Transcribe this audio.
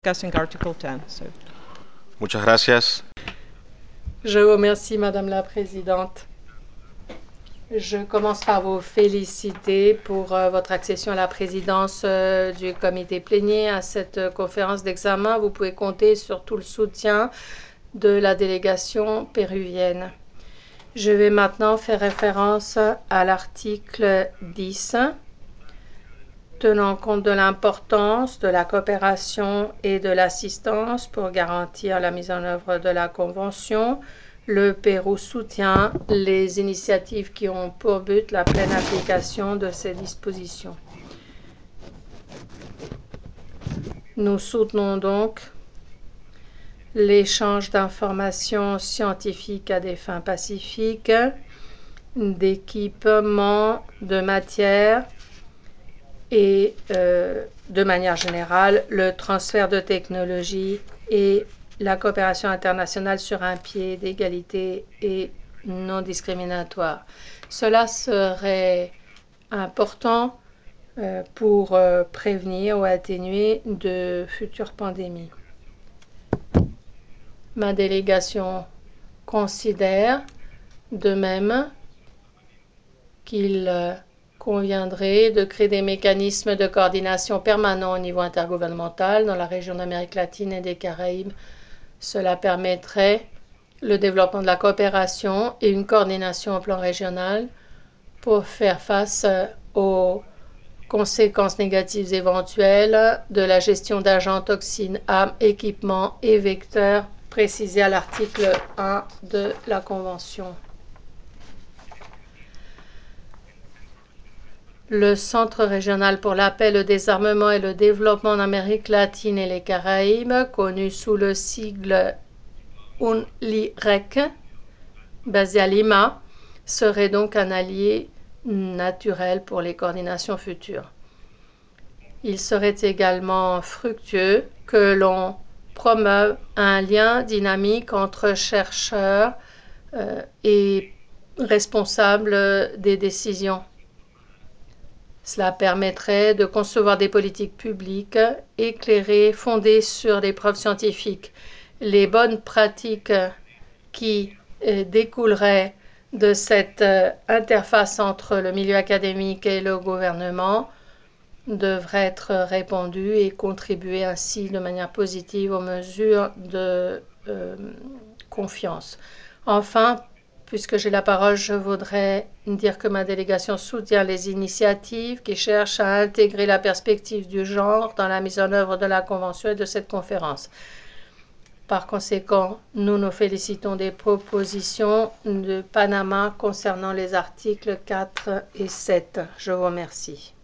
discussing Article 10. Muchas gracias. Je vous remercie, Madame la Présidente. Je commence par vous féliciter pour votre accession à la présidence du comité plénier à cette conférence d'examen. Vous pouvez compter sur tout le soutien de la délégation péruvienne. Je vais maintenant faire référence à l'article 10. Tenant compte de l'importance de la coopération et de l'assistance pour garantir la mise en œuvre de la Convention, le Pérou soutient les initiatives qui ont pour but la pleine application de ces dispositions. Nous soutenons donc l'échange d'informations scientifiques à des fins pacifiques, d'équipements, de matières, et de manière générale, le transfert de technologies et la coopération internationale sur un pied d'égalité et non discriminatoire. Cela serait important pour prévenir ou atténuer de futures pandémies. Ma délégation considère de même qu'il conviendrait de créer des mécanismes de coordination permanents au niveau intergouvernemental dans la région d'Amérique latine et des Caraïbes. Cela permettrait le développement de la coopération et une coordination au plan régional pour faire face aux conséquences négatives éventuelles de la gestion d'agents, toxines, armes, équipements et vecteurs précisés à l'article 1 de la Convention. Le Centre régional pour la paix, le désarmement et le développement en Amérique latine et les Caraïbes, connu sous le sigle UNLIREC, basé à Lima, serait donc un allié naturel pour les coordinations futures. Il serait également fructueux que l'on promeuve un lien dynamique entre chercheurs et responsables des décisions. Cela permettrait de concevoir des politiques publiques éclairées, fondées sur des preuves scientifiques. Les bonnes pratiques qui découleraient de cette interface entre le milieu académique et le gouvernement devraient être répandues et contribuer ainsi de manière positive aux mesures de confiance. Enfin, puisque j'ai la parole, je voudrais dire que ma délégation soutient les initiatives qui cherchent à intégrer la perspective du genre dans la mise en œuvre de la Convention et de cette conférence. Par conséquent, nous nous félicitons des propositions de Panama concernant les articles 4 et 7. Je vous remercie.